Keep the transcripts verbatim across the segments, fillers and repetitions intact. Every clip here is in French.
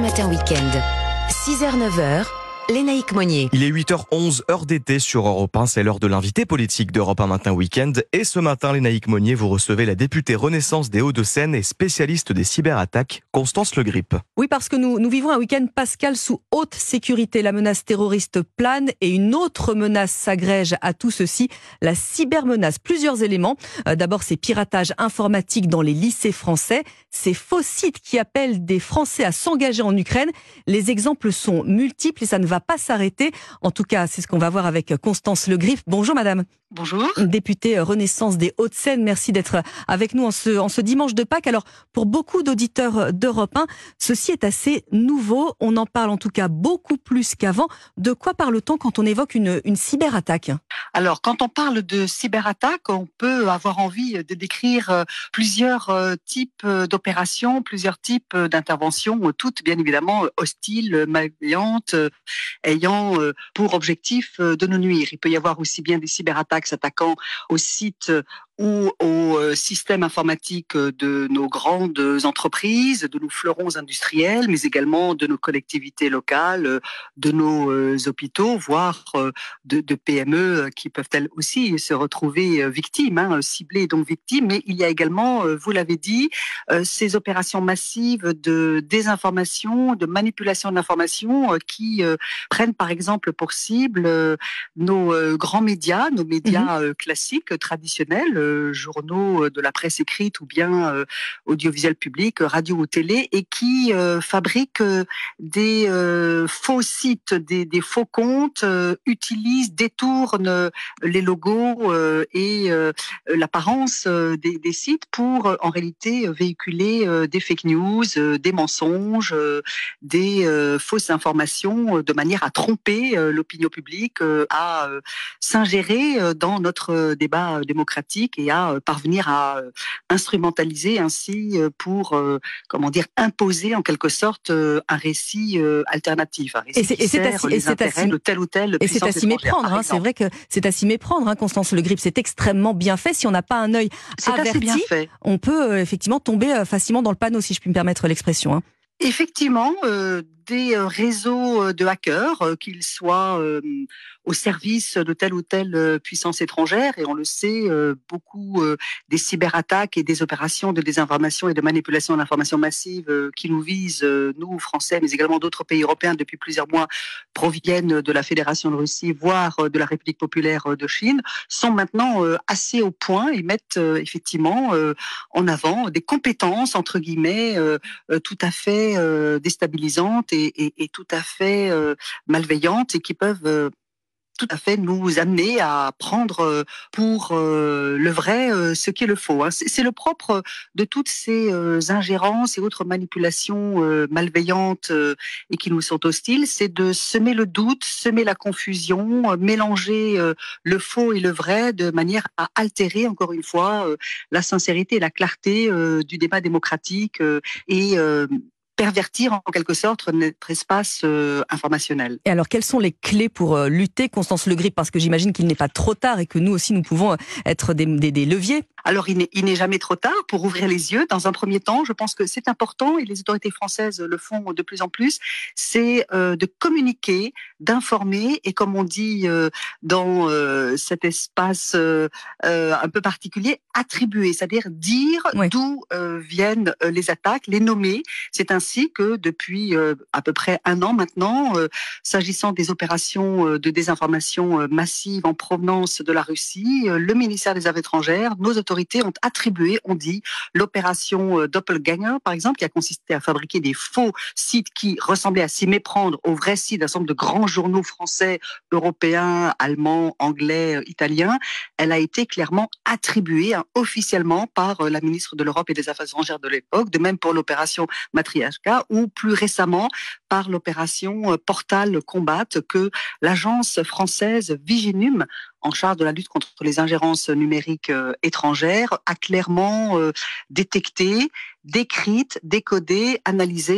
Matin Week-end. six heures neuf heures, Lénaïque Monnier. Il est huit heures onze, heure d'été sur Europe un. C'est l'heure de l'invité politique d'Europe un Matin Week-end. Et ce matin, Lénaïque Monnier, vous recevez la députée Renaissance des Hauts-de-Seine et spécialiste des cyberattaques, Constance Le Grip. Oui, parce que nous, nous vivons un week-end pascal sous haute sécurité. La menace terroriste plane et une autre menace s'agrège à tout ceci, la cybermenace. Plusieurs éléments. Euh, d'abord, ces piratages informatiques dans les lycées français, ces faux sites qui appellent des Français à s'engager en Ukraine. Les exemples sont multiples et ça ne va pas s'arrêter. En tout cas, c'est ce qu'on va voir avec Constance Le Grip. Bonjour madame. Bonjour. Députée Renaissance des Hauts-de-Seine, merci d'être avec nous en ce, en ce dimanche de Pâques. Alors, pour beaucoup d'auditeurs d'Europe un, ceci est assez nouveau. On en parle en tout cas beaucoup plus qu'avant. De quoi parle-t-on quand on évoque une, une cyberattaque ? Alors, quand on parle de cyberattaque, on peut avoir envie de décrire plusieurs types d'opérations, plusieurs types d'interventions, toutes bien évidemment hostiles, malveillantes, ayant pour objectif de nous nuire. Il peut y avoir aussi bien des cyberattaques s'attaquant aux sites ou au système informatique de nos grandes entreprises, de nos fleurons industriels, mais également de nos collectivités locales, de nos hôpitaux, voire de, de P M E qui peuvent elles aussi se retrouver victimes, hein, ciblées donc victimes. Mais il y a également, vous l'avez dit, ces opérations massives de désinformation, de manipulation de l'information qui prennent par exemple pour cible nos grands médias, nos médias mmh. classiques, traditionnels, journaux de la presse écrite ou bien euh, audiovisuel public, radio ou télé, et qui euh, fabriquent euh, des euh, faux sites, des, des faux comptes, euh, utilisent, détournent les logos euh, et euh, l'apparence euh, des, des sites pour euh, en réalité véhiculer euh, des fake news, euh, des mensonges, euh, des euh, fausses informations euh, de manière à tromper euh, l'opinion publique, euh, à euh, s'ingérer euh, dans notre débat démocratique et à parvenir à instrumentaliser ainsi pour, comment dire, imposer en quelque sorte un récit alternatif, un récit et c'est, qui et c'est sert à, les intérêts de telle ou telle puissance étrangère. Et c'est à s'y méprendre, hein, c'est vrai que c'est à s'y méprendre, hein, Constance Le Grip, c'est extrêmement bien fait. Si on n'a pas un œil averti, on peut euh, effectivement tomber euh, facilement dans le panneau, si je puis me permettre l'expression. Hein. Effectivement, euh, des réseaux de hackers, euh, qu'ils soient euh, au service de telle ou telle puissance étrangère, et on le sait, euh, beaucoup euh, des cyberattaques et des opérations de désinformation et de manipulation de l'information massive euh, qui nous visent, euh, nous, Français, mais également d'autres pays européens depuis plusieurs mois, proviennent de la Fédération de Russie, voire de la République populaire de Chine, sont maintenant euh, assez au point et mettent euh, effectivement euh, en avant des compétences, entre guillemets, euh, euh, tout à fait euh, déstabilisantes et, et, et tout à fait euh, malveillantes et qui peuvent euh, tout à fait nous amener à prendre pour euh, le vrai euh, ce qui est le faux. Hein. C'est, c'est le propre de toutes ces euh, ingérences et autres manipulations euh, malveillantes euh, et qui nous sont hostiles, c'est de semer le doute, semer la confusion, euh, mélanger euh, le faux et le vrai de manière à altérer, encore une fois, euh, la sincérité et la clarté euh, du débat démocratique euh, et euh, pervertir en quelque sorte notre espace euh, informationnel. Et alors, quelles sont les clés pour euh, lutter, Constance Le Grip, parce que j'imagine qu'il n'est pas trop tard et que nous aussi nous pouvons être des, des, des leviers. Alors, il n'est, il n'est jamais trop tard pour ouvrir les yeux. Dans un premier temps, je pense que c'est important, et les autorités françaises le font de plus en plus, c'est euh, de communiquer, d'informer, et comme on dit euh, dans euh, cet espace euh, euh, un peu particulier, attribuer, c'est-à-dire dire oui. d'où euh, viennent euh, les attaques, les nommer. C'est ainsi que depuis euh, à peu près un an maintenant, euh, s'agissant des opérations euh, de désinformation euh, massive en provenance de la Russie, euh, le ministère des Affaires étrangères, nos autorités ont attribué, on dit, l'opération Doppelganger, par exemple, qui a consisté à fabriquer des faux sites qui ressemblaient à s'y méprendre aux vrais sites d'un certain nombre de grands journaux français, européens, allemands, anglais, italiens. Elle a été clairement attribuée hein, officiellement par la ministre de l'Europe et des Affaires étrangères de l'époque, de même pour l'opération Matryoshka, ou plus récemment par l'opération Portal Combat que l'agence française Viginum, en charge de la lutte contre les ingérences numériques euh, étrangères, a clairement euh, détecté, décrite, décodé, analysé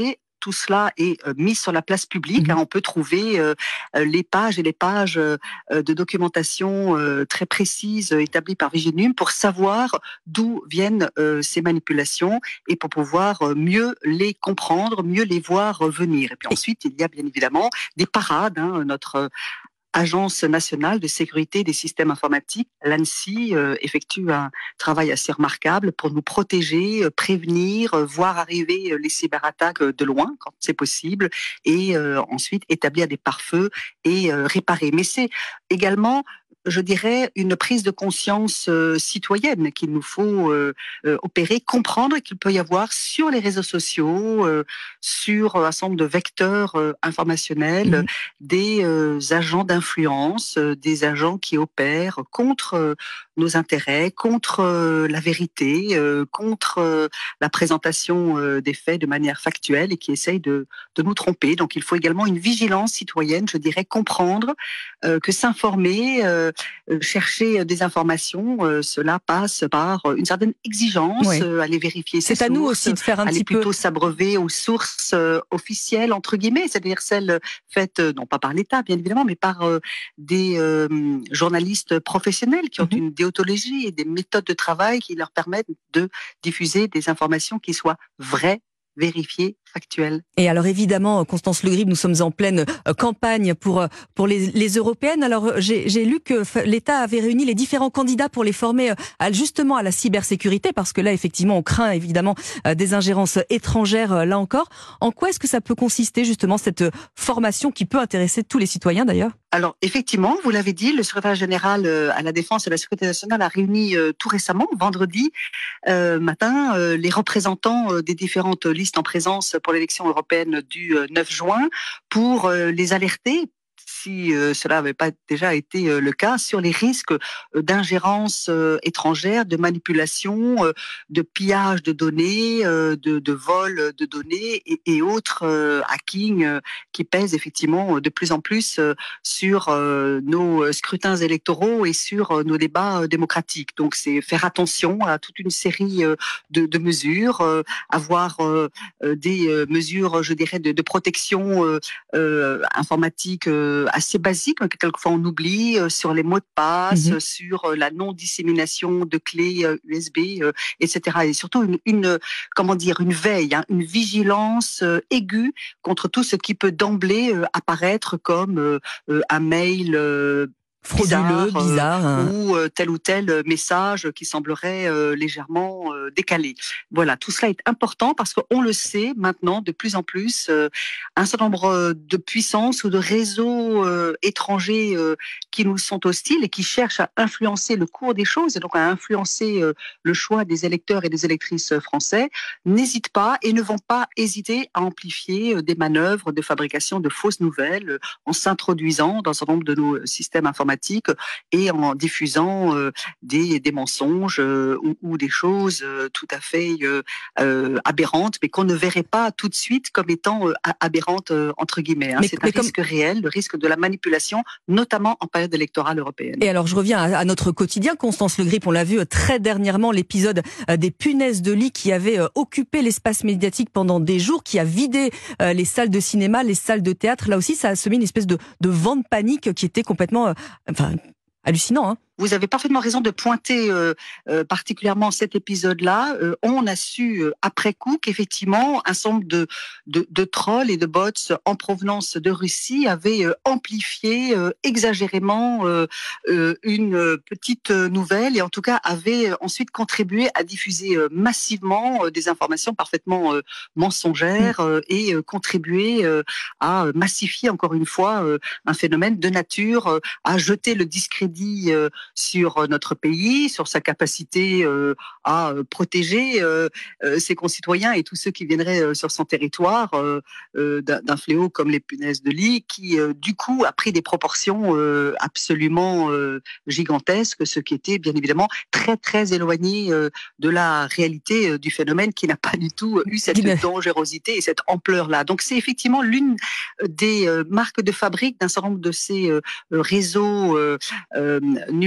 tout cela est euh, mis sur la place publique. Mmh. Hein, on peut trouver euh, les pages et les pages euh, de documentation euh, très précises euh, établies par Viginum pour savoir d'où viennent euh, ces manipulations et pour pouvoir euh, mieux les comprendre, mieux les voir euh, venir. Et puis ensuite, il y a bien évidemment des parades. Hein, notre euh, Agence nationale de sécurité des systèmes informatiques, l'ANSSI, euh, effectue un travail assez remarquable pour nous protéger, euh, prévenir, euh, voir arriver euh, les cyberattaques euh, de loin quand c'est possible et euh, ensuite établir des pare-feux et euh, réparer. Mais c'est également, je dirais, une prise de conscience euh, citoyenne qu'il nous faut euh, euh, opérer, comprendre qu'il peut y avoir sur les réseaux sociaux, euh, sur un certain nombre de vecteurs euh, informationnels, Mmh. des euh, agents d'influence, euh, des agents qui opèrent contre euh, nos intérêts, contre euh, la vérité, euh, contre euh, la présentation euh, des faits de manière factuelle et qui essayent de, de nous tromper. Donc il faut également une vigilance citoyenne, je dirais, comprendre euh, que s'informer, euh, chercher des informations, euh, cela passe par une certaine exigence, Oui. euh, aller vérifier ses C'est à sources, nous aussi de faire un aller petit peu. plutôt s'abreuver aux sources euh, officielles, entre guillemets, c'est-à-dire celles faites, euh, non pas par l'État, bien évidemment, mais par euh, des euh, journalistes professionnels qui ont Mhm. une déontologie et des méthodes de travail qui leur permettent de diffuser des informations qui soient vraies, vérifiées, factuelles. Et alors évidemment, Constance Le Grib, nous sommes en pleine euh, campagne pour euh, pour les, les européennes. Alors euh, j'ai j'ai lu que f- l'État avait réuni les différents candidats pour les former euh, à, justement à la cybersécurité, parce que là effectivement on craint évidemment euh, des ingérences étrangères euh, là encore. En quoi est-ce que ça peut consister justement cette euh, formation qui peut intéresser tous les citoyens d'ailleurs? Alors effectivement, vous l'avez dit, le secrétaire général euh, à la Défense et à la Sécurité nationale a réuni euh, tout récemment, vendredi euh, matin, euh, les représentants euh, des différentes listes en présence pour l'élection européenne du euh, neuf juin pour euh, les alerter, si euh, cela n'avait pas déjà été euh, le cas, sur les risques euh, d'ingérence euh, étrangère, de manipulation, euh, de pillage de données, euh, de, de vol de données et, et autres euh, hacking euh, qui pèsent effectivement de plus en plus euh, sur euh, nos scrutins électoraux et sur euh, nos débats euh, démocratiques. Donc c'est faire attention à toute une série euh, de, de mesures, euh, avoir euh, euh, des euh, mesures, je dirais, de, de protection euh, euh, informatique euh, assez basiques, mais que quelquefois on oublie, euh, sur les mots de passe, Mhm. sur euh, la non-dissémination de clés euh, U S B, euh, et cetera. Et surtout une, une comment dire, une veille, hein, une vigilance euh, aiguë contre tout ce qui peut d'emblée euh, apparaître comme euh, euh, un mail euh, Frauduleux, bizarre, euh, bizarre. hein. ou euh, tel ou tel message qui semblerait euh, légèrement euh, décalé. Voilà, tout cela est important parce qu'on le sait maintenant de plus en plus, euh, un certain nombre de puissances ou de réseaux euh, étrangers euh, qui nous sont hostiles et qui cherchent à influencer le cours des choses et donc à influencer euh, le choix des électeurs et des électrices français, n'hésitent pas et ne vont pas hésiter à amplifier euh, des manœuvres de fabrication de fausses nouvelles euh, en s'introduisant dans un certain nombre de nos systèmes informatiques et en diffusant euh, des, des mensonges euh, ou, ou des choses euh, tout à fait euh, euh, aberrantes, mais qu'on ne verrait pas tout de suite comme étant euh, aberrantes euh, entre guillemets. Hein. Mais- C'est mais un comme- risque réel, le risque de la manipulation, notamment en période électorale européenne. Et alors je reviens à, à notre quotidien, Constance Le Grip, on l'a vu euh, très dernièrement, l'épisode euh, des punaises de lit qui avait euh, occupé l'espace médiatique pendant des jours, qui a vidé euh, les salles de cinéma, les salles de théâtre. Là aussi, ça a semé une espèce de, de vent de panique qui était complètement, euh, enfin, hallucinant. Hein. Vous avez parfaitement raison de pointer euh, euh, particulièrement cet épisode-là. Euh, on a su euh, après coup qu'effectivement un certain nombre de, de, de trolls et de bots en provenance de Russie avaient euh, amplifié euh, exagérément euh, euh, une petite nouvelle et en tout cas avaient ensuite contribué à diffuser euh, massivement euh, des informations parfaitement euh, mensongères euh, et euh, contribuer euh, à massifier encore une fois euh, un phénomène de nature euh, à jeter le discrédit euh, sur notre pays, sur sa capacité euh, à euh, protéger euh, euh, ses concitoyens et tous ceux qui viendraient euh, sur son territoire euh, euh, d'un, d'un fléau comme les punaises de lit, qui euh, du coup a pris des proportions euh, absolument euh, gigantesques, ce qui était bien évidemment très très éloigné euh, de la réalité euh, du phénomène, qui n'a pas du tout eu cette Dina- dangerosité et cette ampleur-là. Donc c'est effectivement l'une des euh, marques de fabrique d'un certain nombre de ces euh, réseaux euh, euh, numériques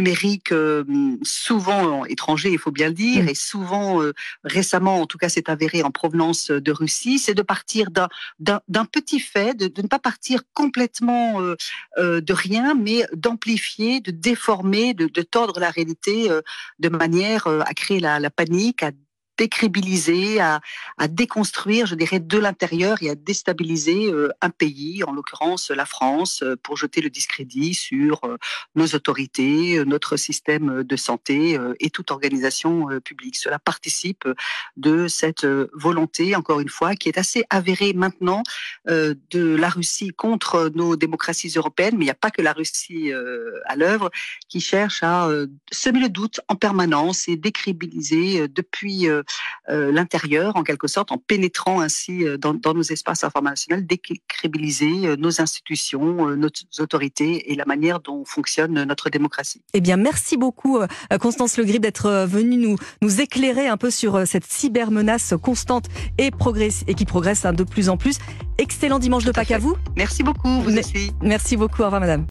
numérique euh, souvent étranger, il faut bien le dire, mmh. et souvent euh, récemment, en tout cas, c'est avéré en provenance de Russie, c'est de partir d'un, d'un, d'un petit fait, de, de ne pas partir complètement euh, euh, de rien, mais d'amplifier, de déformer, de, de tordre la réalité euh, de manière euh, à créer la, la panique, à décrédibiliser, à, à déconstruire, je dirais, de l'intérieur et à déstabiliser euh, un pays, en l'occurrence la France, euh, pour jeter le discrédit sur euh, nos autorités, euh, notre système de santé euh, et toute organisation euh, publique. Cela participe de cette euh, volonté, encore une fois, qui est assez avérée maintenant euh, de la Russie contre nos démocraties européennes, mais il n'y a pas que la Russie euh, à l'œuvre, qui cherche à euh, semer le doute en permanence et décrédibiliser euh, depuis euh, Euh, l'intérieur, en quelque sorte, en pénétrant ainsi euh, dans, dans nos espaces informationnels, décrédibiliser euh, nos institutions, euh, nos autorités et la manière dont fonctionne notre démocratie. Eh bien, merci beaucoup, euh, Constance Le Grip, d'être euh, venue nous, nous éclairer un peu sur euh, cette cybermenace constante et, progresse, et qui progresse hein, de plus en plus. Excellent dimanche de Pâques à vous. Merci beaucoup, vous Me- aussi. Merci beaucoup, au revoir madame.